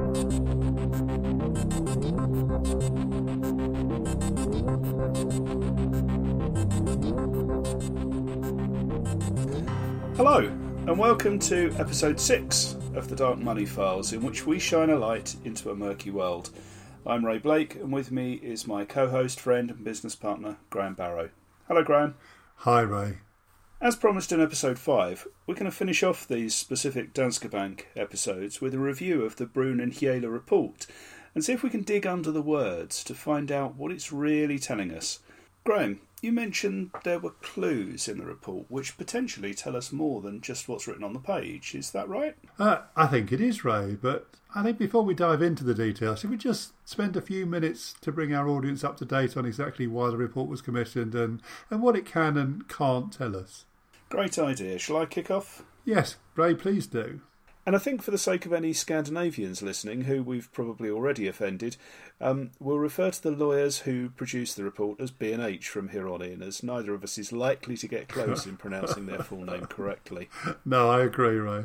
Hello, and welcome to episode 6 of the Dark Money Files, in which we shine a light into a murky world. I'm Ray Blake, and with me is my co-host, friend and business partner, Graham Barrow. Hello, Graham. Hi, Ray. As promised in episode 5, we're going to finish off these specific Danske Bank episodes with a review of the Bruun and Hjele report, and see if we can dig under the words to find out what it's really telling us. Graham, you mentioned there were clues in the report which potentially tell us more than just what's written on the page. Is that right? I think it is, Ray, but I think before we dive into the details, should we just spend a few minutes to bring our audience up to date on exactly why the report was commissioned and what it can and can't tell us? Great idea. Shall I kick off? Yes, Ray, please do. And I think for the sake of any Scandinavians listening, who we've probably already offended, we'll refer to the lawyers who produced the report as B&H from here on in, as neither of us is likely to get close in pronouncing their full name correctly. No, I agree, Ray.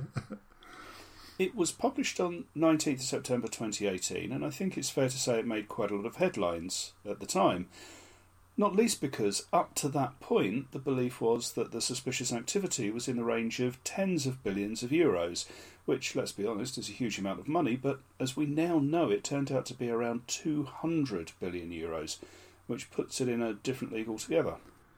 It was published on 19th September 2018, and I think it's fair to say it made quite a lot of headlines at the time. Not least because, up to that point, the belief was that the suspicious activity was in the range of tens of billions of euros, which, let's be honest, is a huge amount of money, but as we now know, it turned out to be around 200 billion euros, which puts it in a different league altogether.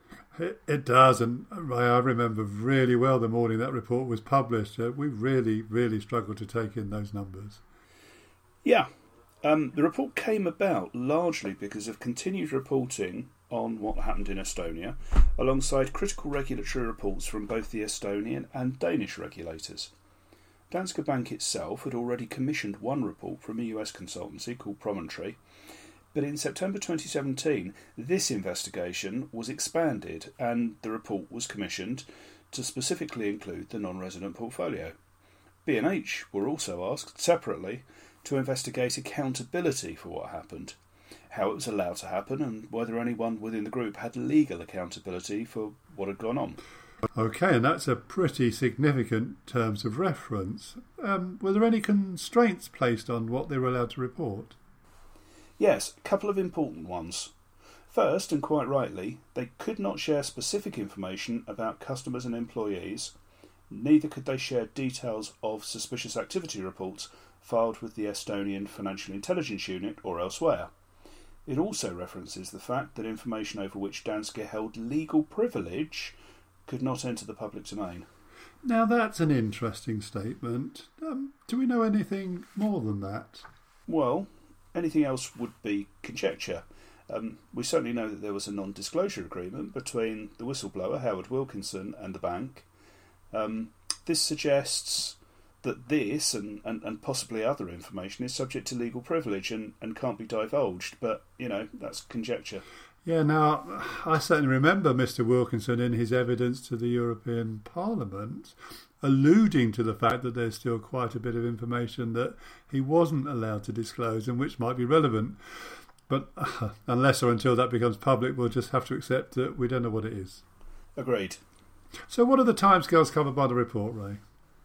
It does, and Ray, I remember really well the morning that report was published. We really struggled to take in those numbers. Yeah. The report came about largely because of continued reporting on what happened in Estonia, alongside critical regulatory reports from both the Estonian and Danish regulators. Danske Bank itself had already commissioned one report from a US consultancy called Promontory, but in September 2017 this investigation was expanded and the report was commissioned to specifically include the non-resident portfolio. B&H were also asked separately to investigate accountability for what happened, how it was allowed to happen, and whether anyone within the group had legal accountability for what had gone on. Okay, and that's a pretty significant terms of reference. Were there any constraints placed on what they were allowed to report? Yes, a couple of important ones. First, and quite rightly, they could not share specific information about customers and employees. Neither could they share details of suspicious activity reports filed with the Estonian Financial Intelligence Unit or elsewhere. It also references the fact that information over which Danske held legal privilege could not enter the public domain. Now that's an interesting statement. Do we know anything more than that? Well, anything else would be conjecture. We certainly know that there was a non-disclosure agreement between the whistleblower, Howard Wilkinson, and the bank. This suggests that this and possibly other information is subject to legal privilege and can't be divulged, but, that's conjecture. Yeah, now, I certainly remember Mr Wilkinson in his evidence to the European Parliament alluding to the fact that there's still quite a bit of information that he wasn't allowed to disclose and which might be relevant. But unless or until that becomes public, we'll just have to accept that we don't know what it is. Agreed. So what are the timescales covered by the report, Ray?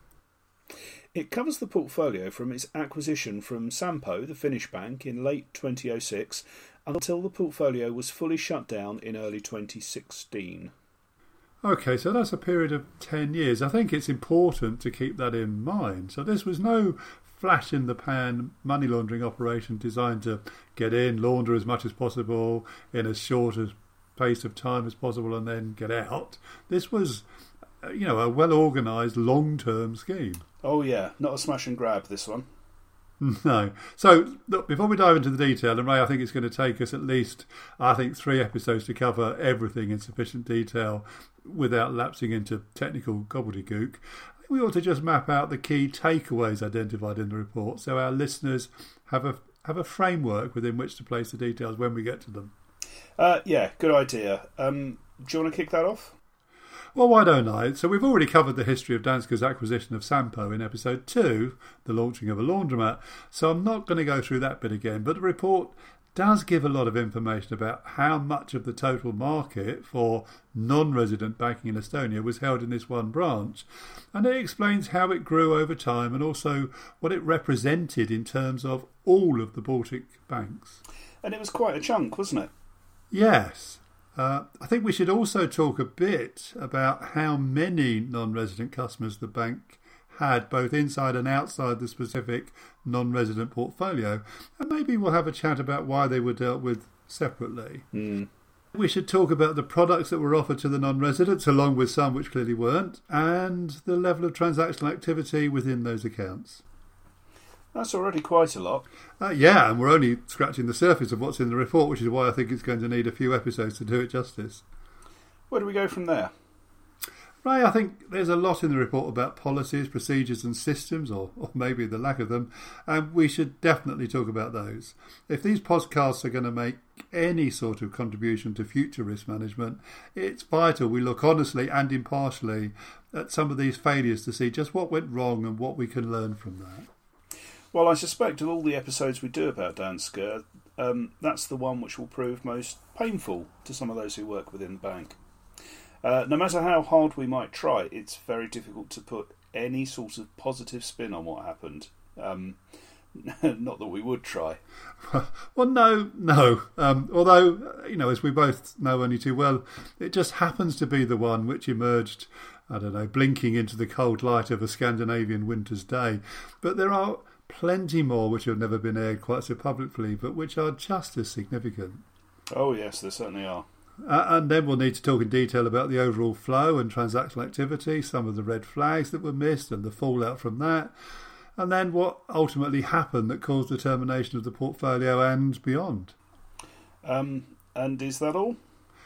It covers the portfolio from its acquisition from Sampo, the Finnish bank, in late 2006 until the portfolio was fully shut down in early 2016. Okay, so that's a period of 10 years. I think it's important to keep that in mind. So this was no flash-in-the-pan money laundering operation designed to get in, launder as much as possible in as short a pace of time as possible and then get out. This was, a well-organised long-term scheme. Oh yeah, not a smash and grab, this one. No. So, look, before we dive into the detail, and Ray, I think it's going to take us at least, 3 episodes to cover everything in sufficient detail without lapsing into technical gobbledygook. I think we ought to just map out the key takeaways identified in the report so our listeners have a framework within which to place the details when we get to them. Yeah, good idea. Do you want to kick that off? Well, why don't I? So we've already covered the history of Danske's acquisition of Sampo in episode 2, the launching of a laundromat, so I'm not going to go through that bit again, but the report does give a lot of information about how much of the total market for non-resident banking in Estonia was held in this one branch. And it explains how it grew over time and also what it represented in terms of all of the Baltic banks. And it was quite a chunk, wasn't it? Yes. I think we should also talk a bit about how many non-resident customers the bank had, both inside and outside the specific non-resident portfolio. And maybe we'll have a chat about why they were dealt with separately. We should talk about the products that were offered to the non-residents, along with some which clearly weren't, and the level of transactional activity within those accounts. That's already quite a lot. Yeah, and we're only scratching the surface of what's in the report, which is why I think it's going to need a few episodes to do it justice. Where do we go from there? Ray, I think there's a lot in the report about policies, procedures and systems, or maybe the lack of them, and we should definitely talk about those. If these podcasts are going to make any sort of contribution to future risk management, it's vital we look honestly and impartially at some of these failures to see just what went wrong and what we can learn from that. Well, I suspect of all the episodes we do about Danske, that's the one which will prove most painful to some of those who work within the bank. No matter how hard we might try, it's very difficult to put any sort of positive spin on what happened. Not that we would try. Well, no. Although, as we both know only too well, it just happens to be the one which emerged, blinking into the cold light of a Scandinavian winter's day. But there are plenty more which have never been aired quite so publicly, but which are just as significant. Oh yes, there certainly are. And then we'll need to talk in detail about the overall flow and transactional activity, some of the red flags that were missed and the fallout from that, and then what ultimately happened that caused the termination of the portfolio and beyond. And is that all?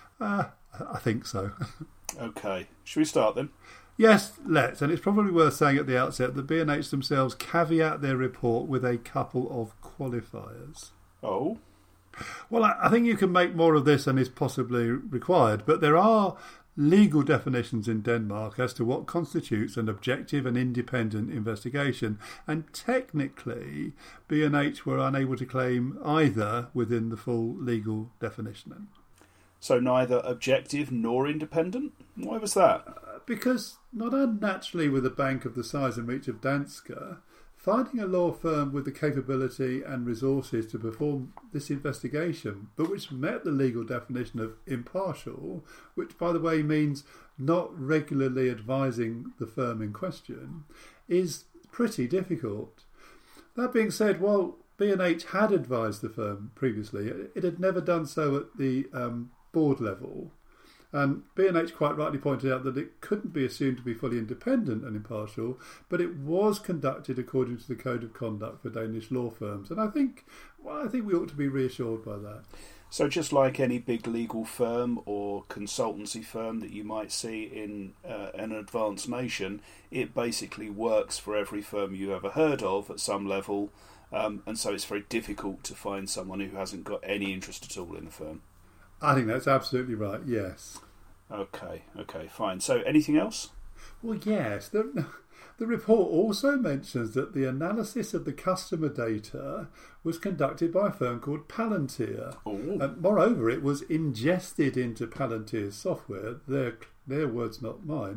I think so. Okay. Should we start then? Yes, let's. And it's probably worth saying at the outset that B&H themselves caveat their report with a couple of qualifiers. Oh? Well, I think you can make more of this than is possibly required, but there are legal definitions in Denmark as to what constitutes an objective and independent investigation, and technically B&H were unable to claim either within the full legal definition. So neither objective nor independent? Why was that? Because, not unnaturally with a bank of the size and reach of Danske, finding a law firm with the capability and resources to perform this investigation, but which met the legal definition of impartial, which, by the way, means not regularly advising the firm in question, is pretty difficult. That being said, while B&H had advised the firm previously, it had never done so at the board level. And B&H quite rightly pointed out that it couldn't be assumed to be fully independent and impartial, but it was conducted according to the Code of Conduct for Danish law firms. And I think we ought to be reassured by that. So just like any big legal firm or consultancy firm that you might see in an advanced nation, it basically works for every firm you ever heard of at some level, and so it's very difficult to find someone who hasn't got any interest at all in the firm. I think that's absolutely right, yes. Okay, fine. So anything else? Well, yes. The report also mentions that the analysis of the customer data was conducted by a firm called Palantir. And moreover, it was ingested into Palantir's software, their words, not mine,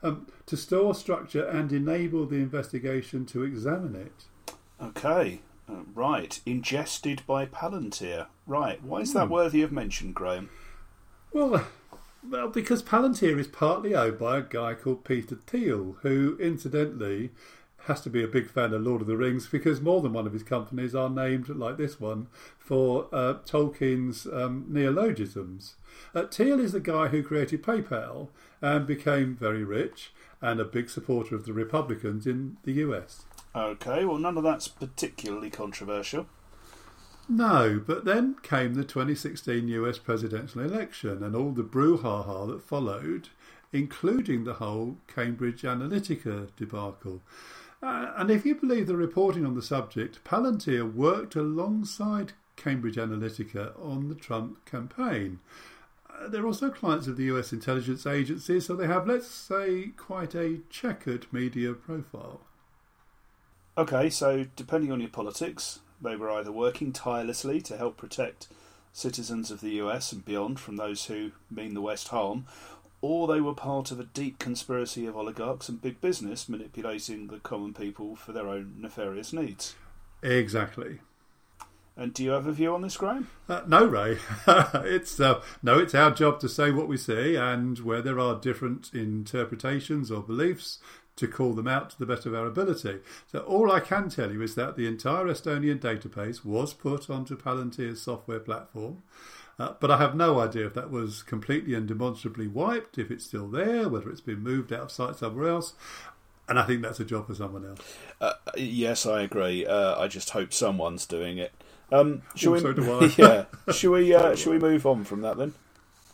to store, structure and enable the investigation to examine it. Okay. Right, ingested by Palantir. Right, why is that worthy of mention, Graham? Well, because Palantir is partly owned by a guy called Peter Thiel, who, incidentally, has to be a big fan of Lord of the Rings because more than one of his companies are named, like this one, for Tolkien's neologisms. Thiel is the guy who created PayPal and became very rich and a big supporter of the Republicans in the US. Okay, well, none of that's particularly controversial. No, but then came the 2016 US presidential election and all the brouhaha that followed, including the whole Cambridge Analytica debacle. And if you believe the reporting on the subject, Palantir worked alongside Cambridge Analytica on the Trump campaign. They're also clients of the US intelligence agencies, so they have, let's say, quite a checkered media profile. Okay, so depending on your politics, they were either working tirelessly to help protect citizens of the US and beyond from those who mean the West harm, or they were part of a deep conspiracy of oligarchs and big business manipulating the common people for their own nefarious needs. Exactly. And do you have a view on this, Graham? No, Ray. It's our job to say what we see, and where there are different interpretations or beliefs, to call them out to the best of our ability. So all I can tell you is that the entire Estonian database was put onto Palantir's software platform, but I have no idea if that was completely and demonstrably wiped, if it's still there, whether it's been moved out of sight somewhere else. And I think that's a job for someone else. Yes, I agree. I just hope someone's doing it. So do I. Yeah. Shall we move on from that then?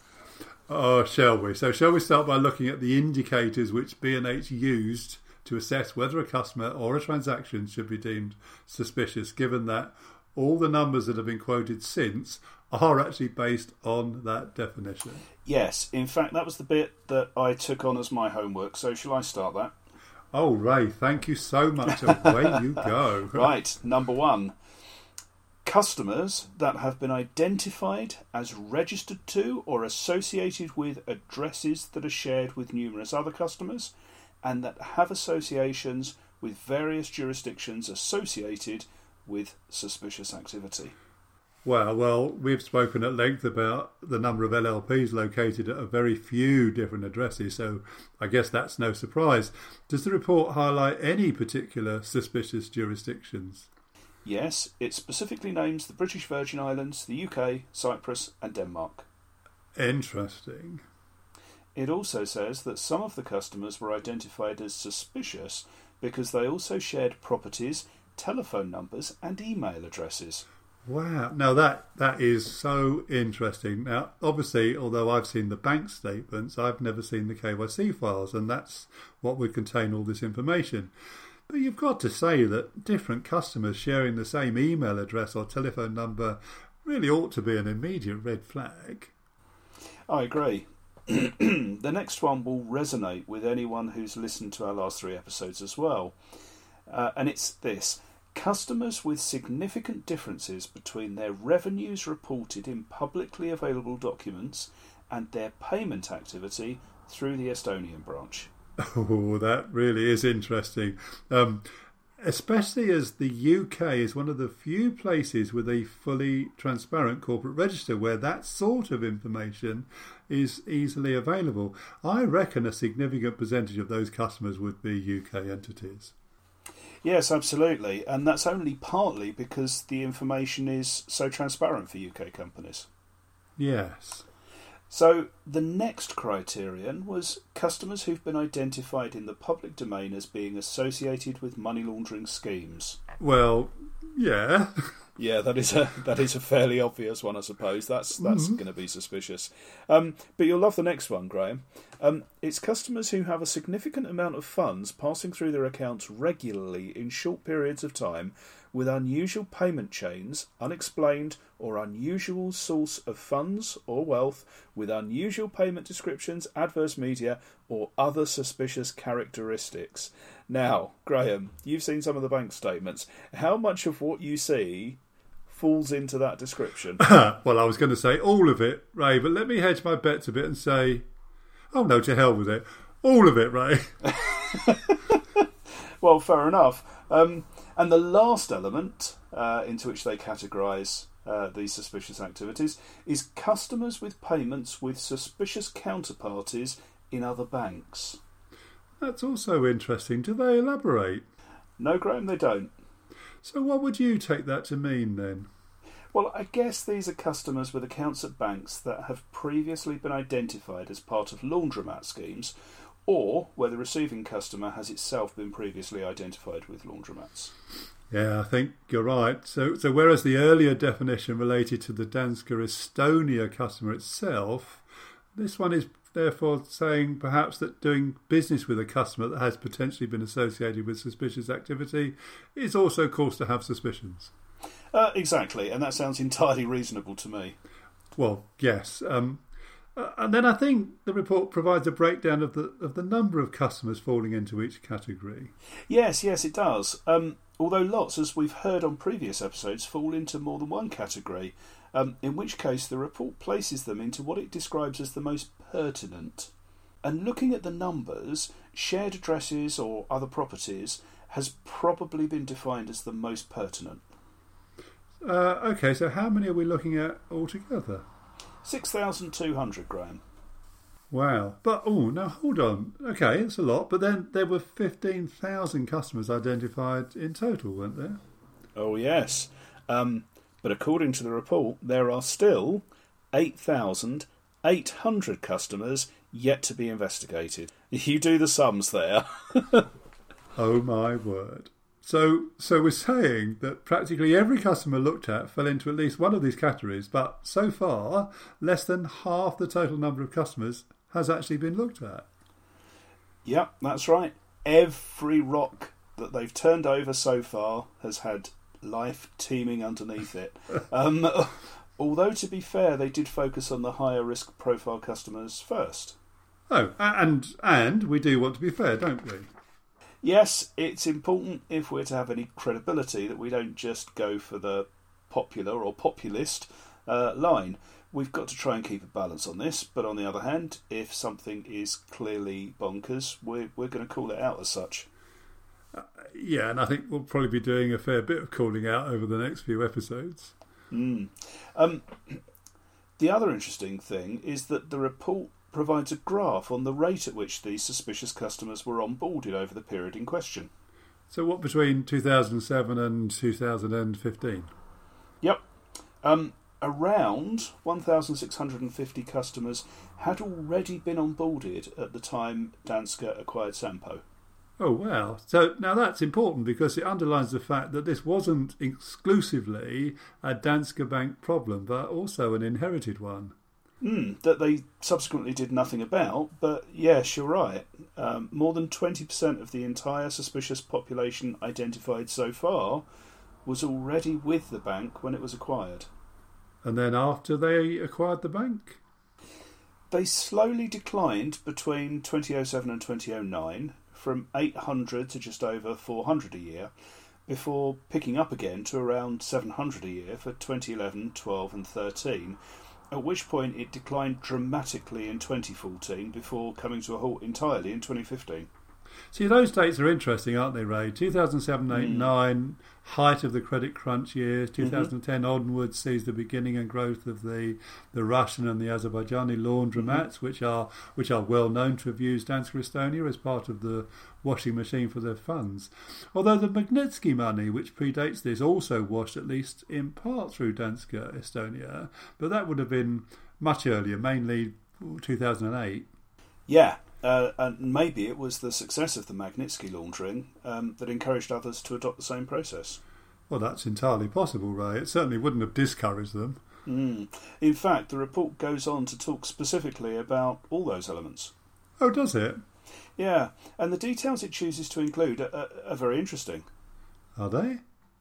Oh, shall we? So shall we start by looking at the indicators which B&H used to assess whether a customer or a transaction should be deemed suspicious, given that all the numbers that have been quoted since are actually based on that definition? Yes. In fact, that was the bit that I took on as my homework. So shall I start that? Oh, Ray, thank you so much. Away you go. Right. Number 1. Customers that have been identified as registered to or associated with addresses that are shared with numerous other customers and that have associations with various jurisdictions associated with suspicious activity. Well, we've spoken at length about the number of LLPs located at a very few different addresses, so I guess that's no surprise. Does the report highlight any particular suspicious jurisdictions? Yes, it specifically names the British Virgin Islands, the UK, Cyprus and Denmark. Interesting. It also says that some of the customers were identified as suspicious because they also shared properties, telephone numbers and email addresses. Wow. Now that is so interesting. Now, obviously, although I've seen the bank statements, I've never seen the KYC files, and that's what would contain all this information. But you've got to say that different customers sharing the same email address or telephone number really ought to be an immediate red flag. I agree. The next one will resonate with anyone who's listened to our last 3 episodes as well. And it's this. Customers with significant differences between their revenues reported in publicly available documents and their payment activity through the Estonian branch. Oh, that really is interesting. Especially as the UK is one of the few places with a fully transparent corporate register where that sort of information is easily available. I reckon a significant percentage of those customers would be UK entities. Yes, absolutely. And that's only partly because the information is so transparent for UK companies. Yes. So the next criterion was customers who've been identified in the public domain as being associated with money laundering schemes. Well, yeah. Yeah, that is a fairly obvious one, I suppose. That's going to be suspicious. But you'll love the next one, Graham. It's customers who have a significant amount of funds passing through their accounts regularly in short periods of time with unusual payment chains, unexplained or unusual source of funds or wealth, with unusual payment descriptions, adverse media or other suspicious characteristics. Now, Graham, you've seen some of the bank statements. How much of what you see falls into that description? Well, I was going to say all of it, Ray, but let me hedge my bets a bit and say, oh no, to hell with it. All of it, Ray. Well, fair enough. And the last element into which they categorise these suspicious activities is customers with payments with suspicious counterparties in other banks. That's also interesting. Do they elaborate? No, Graham, they don't. So what would you take that to mean then? Well, I guess these are customers with accounts at banks that have previously been identified as part of laundromat schemes, or where the receiving customer has itself been previously identified with laundromats. Yeah, I think you're right. So whereas the earlier definition related to the Danske Estonia customer itself, this one is therefore saying perhaps that doing business with a customer that has potentially been associated with suspicious activity is also cause to have suspicions. Exactly, and that sounds entirely reasonable to me. Well, yes. And then I think the report provides a breakdown of the number of customers falling into each category. Yes, it does. although lots, as we've heard on previous episodes, fall into more than one category, in which case the report places them into what it describes as the most pertinent. And looking at the numbers, shared addresses or other properties has probably been defined as the most pertinent. Okay, so how many are we looking at altogether? 6,200, Graham. Wow. But, now hold on. Okay, it's a lot, but then there were 15,000 customers identified in total, weren't there? Oh, yes. But according to the report, there are still 8,800 customers yet to be investigated. You do the sums there. Oh, my word. So we're saying that practically every customer looked at fell into at least one of these categories, but so far, less than half the total number of customers has actually been looked at. Yep, that's right. Every rock that they've turned over so far has had life teeming underneath it. Although, to be fair, they did focus on the higher risk profile customers first. Oh, and we do want to be fair, don't we? Yes, it's important if we're to have any credibility that we don't just go for the popular or populist line. We've got to try and keep a balance on this, but on the other hand, if something is clearly bonkers, we're going to call it out as such. Yeah, and I think we'll probably be doing a fair bit of calling out over the next few episodes. The other interesting thing is that the report provides a graph on the rate at which these suspicious customers were onboarded over the period in question. So what, between 2007 and 2015? Yep. Around 1,650 customers had already been onboarded at the time Danske acquired Sampo. Oh, wow. So now that's important because it underlines the fact that this wasn't exclusively a Danske Bank problem, but also an inherited one. That they subsequently did nothing about, but yes, you're right. More than 20% of the entire suspicious population identified so far was already with the bank when it was acquired. And then after they acquired the bank? They slowly declined between 2007 and 2009, from 800 to just over 400 a year, before picking up again to around 700 a year for 2011, 12 and 13, at which point it declined dramatically in 2014 before coming to a halt entirely in 2015. See, those dates are interesting, aren't they, Ray? 2007, 8, 9, height of the credit crunch years. 2010 onwards sees the beginning and growth of the Russian and the Azerbaijani laundromats, which are well known to have used Danske Estonia as part of the washing machine for their funds. Although the Magnitsky money, which predates this, also washed at least in part through Danske Estonia, but that would have been much earlier, mainly 2008. Yeah. And maybe it was the success of the Magnitsky laundering that encouraged others to adopt the same process. Well, that's entirely possible, Ray. It certainly wouldn't have discouraged them. In fact, the report goes on to talk specifically about all those elements. Oh, does it? Yeah, and the details it chooses to include are very interesting. Are they?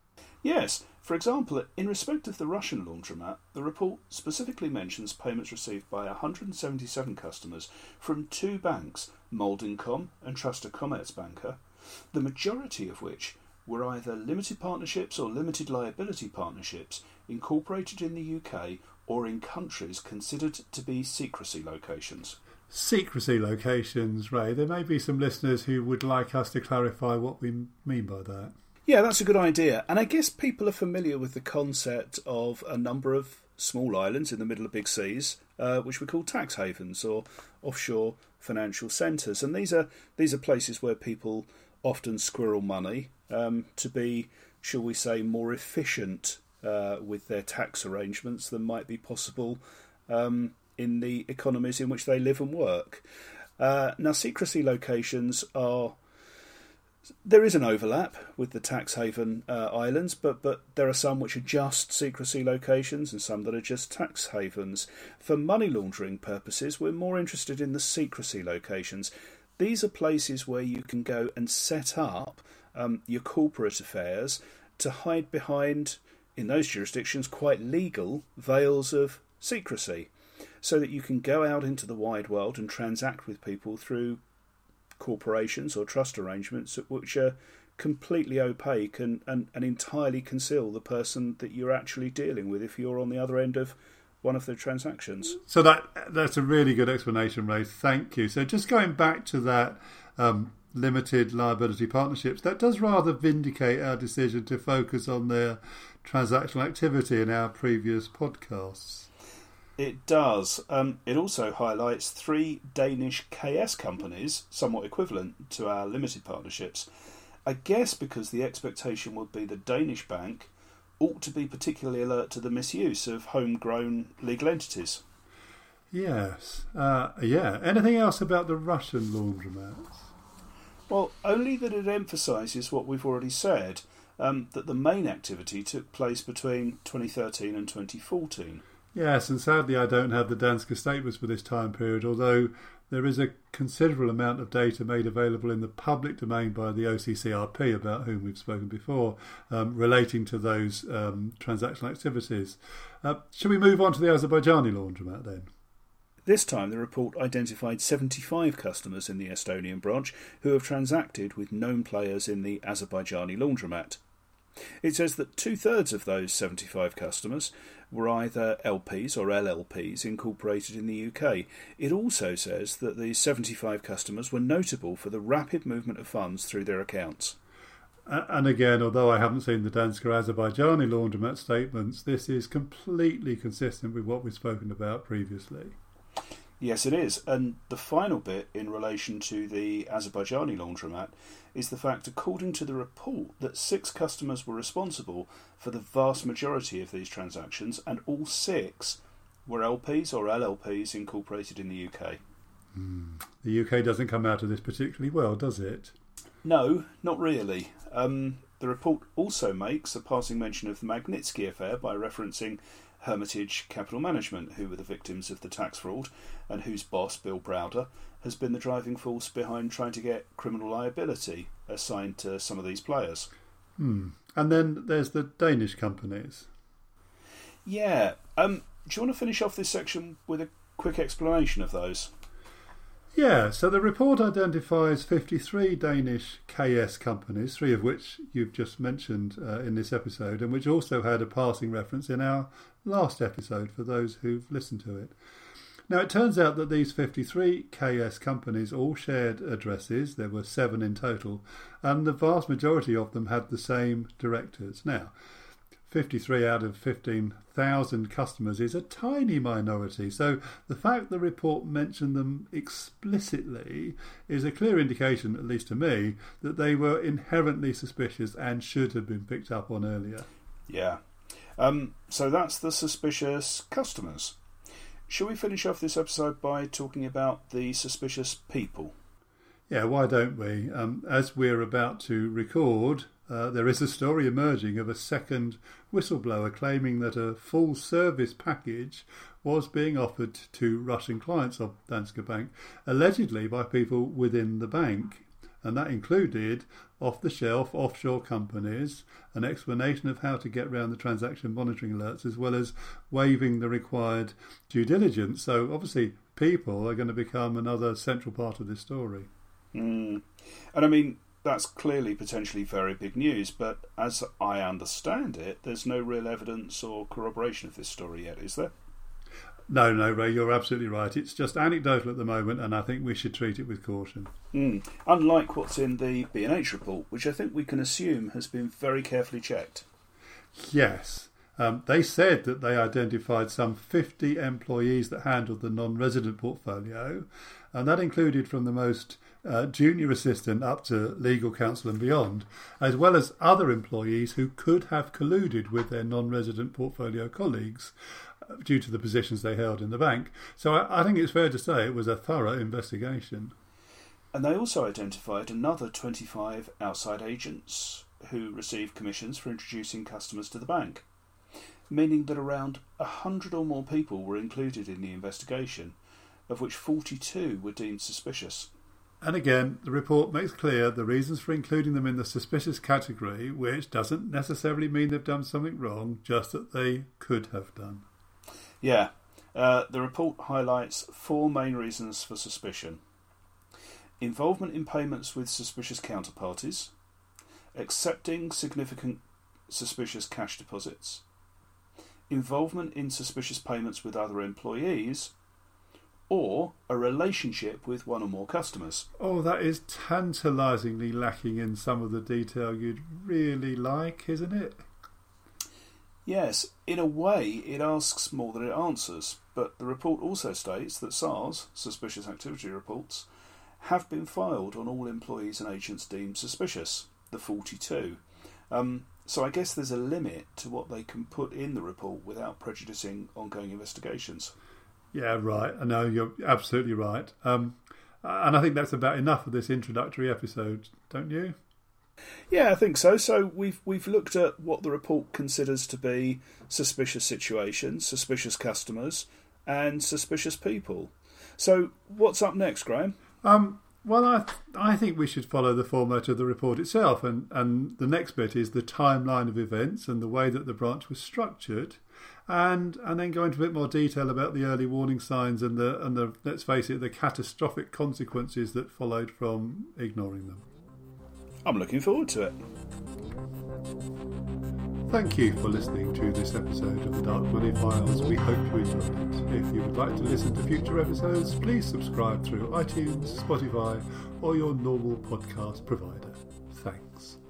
Yes. For example, in respect of the Russian laundromat, the report specifically mentions payments received by 177 customers from two banks, Moldincom and Truster Commerzbanker, the majority of which were either limited partnerships or limited liability partnerships incorporated in the UK or in countries considered to be secrecy locations. Secrecy locations, Ray. There may be some listeners who would like us to clarify what we mean by that. Yeah, that's a good idea. And I guess people are familiar with the concept of a number of small islands in the middle of big seas, which we call tax havens or offshore financial centres. And these are places where people often squirrel money to be, shall we say, more efficient with their tax arrangements than might be possible in the economies in which they live and work. Now, secrecy locations are... There is an overlap with the tax haven islands, but there are some which are just secrecy locations and some that are just tax havens. For money laundering purposes, we're more interested in the secrecy locations. These are places where you can go and set up your corporate affairs to hide behind, in those jurisdictions, quite legal veils of secrecy, so that you can go out into the wide world and transact with people through corporations or trust arrangements which are completely opaque and entirely conceal the person that you're actually dealing with if you're on the other end of one of the transactions. So that's a really good explanation, Ray. Thank you. So just going back to that limited liability partnerships, that does rather vindicate our decision to focus on their transactional activity in our previous podcasts. It does. It also highlights 3 Danish KS companies, somewhat equivalent to our limited partnerships. I guess because the expectation would be the Danish bank ought to be particularly alert to the misuse of homegrown legal entities. Yes. Anything else about the Russian laundromats? Well, only that it emphasises what we've already said, that the main activity took place between 2013 and 2014. Yes, and sadly I don't have the Danske statements for this time period, although there is a considerable amount of data made available in the public domain by the OCCRP, about whom we've spoken before, relating to those transactional activities. Shall we move on to the Azerbaijani laundromat then? This time the report identified 75 customers in the Estonian branch who have transacted with known players in the Azerbaijani laundromat. It says that 2/3 of those 75 customers were either LPs or LLPs incorporated in the UK. It also says that these 75 customers were notable for the rapid movement of funds through their accounts. And again, although I haven't seen the Danske Azerbaijani laundromat statements, this is completely consistent with what we've spoken about previously. Yes, it is. And the final bit in relation to the Azerbaijani laundromat is the fact, according to the report, that 6 customers were responsible for the vast majority of these transactions, and all 6 were LPs or LLPs incorporated in the UK. The UK doesn't come out of this particularly well, does it? No, not really. The report also makes a passing mention of the Magnitsky affair by referencing Hermitage Capital Management, who were the victims of the tax fraud and whose boss, Bill Browder, has been the driving force behind trying to get criminal liability assigned to some of these players. And then there's the Danish companies. Yeah. Do you want to finish off this section with a quick explanation of those? Yeah, so the report identifies 53 Danish KS companies, 3 of which you've just mentioned in this episode, and which also had a passing reference in our last episode for those who've listened to it. Now, it turns out that these 53 KS companies all shared addresses. There were 7 in total, and the vast majority of them had the same directors. Now, 53 out of 15,000 customers is a tiny minority, so the fact the report mentioned them explicitly is a clear indication, at least to me, that they were inherently suspicious and should have been picked up on earlier. Yeah. So that's the suspicious customers. Shall we finish off this episode by talking about the suspicious people? Yeah, why don't we? As we're about to record, there is a story emerging of a second whistleblower claiming that a full service package was being offered to Russian clients of Danske Bank, allegedly by people within the bank. And that included off-the-shelf offshore companies, an explanation of how to get around the transaction monitoring alerts, as well as waiving the required due diligence. So obviously people are going to become another central part of this story. And I mean, that's clearly potentially very big news, but as I understand it, there's no real evidence or corroboration of this story yet, is there? No, Ray, you're absolutely right. It's just anecdotal at the moment, and I think we should treat it with caution. Unlike what's in the B&H report, which I think we can assume has been very carefully checked. Yes. They said that they identified some 50 employees that handled the non-resident portfolio, and that included from the most junior assistant up to legal counsel and beyond, as well as other employees who could have colluded with their non-resident portfolio colleagues due to the positions they held in the bank. So I think it's fair to say it was a thorough investigation. And they also identified another 25 outside agents who received commissions for introducing customers to the bank, meaning that around 100 or more people were included in the investigation, of which 42 were deemed suspicious. And again, the report makes clear the reasons for including them in the suspicious category, which doesn't necessarily mean they've done something wrong, just that they could have done. Yeah. The report highlights 4 main reasons for suspicion. Involvement in payments with suspicious counterparties, accepting significant suspicious cash deposits, involvement in suspicious payments with other employees, or a relationship with one or more customers. Oh, that is tantalisingly lacking in some of the detail you'd really like, isn't it? Yes, in a way it asks more than it answers, but the report also states that SARS, Suspicious Activity Reports, have been filed on all employees and agents deemed suspicious, the 42. So I guess there's a limit to what they can put in the report without prejudicing ongoing investigations. Yeah, right. I know, you're absolutely right. And I think that's about enough of this introductory episode, don't you? Yeah, I think so. So we've looked at what the report considers to be suspicious situations, suspicious customers, and suspicious people. So what's up next, Graham? Well, I think we should follow the format of the report itself, and the next bit is the timeline of events and the way that the branch was structured, and then go into a bit more detail about the early warning signs and the let's face it, the catastrophic consequences that followed from ignoring them. I'm looking forward to it. Thank you for listening to this episode of the Dark Money Files. We hope you enjoyed it. If you would like to listen to future episodes, please subscribe through iTunes, Spotify, or your normal podcast provider. Thanks.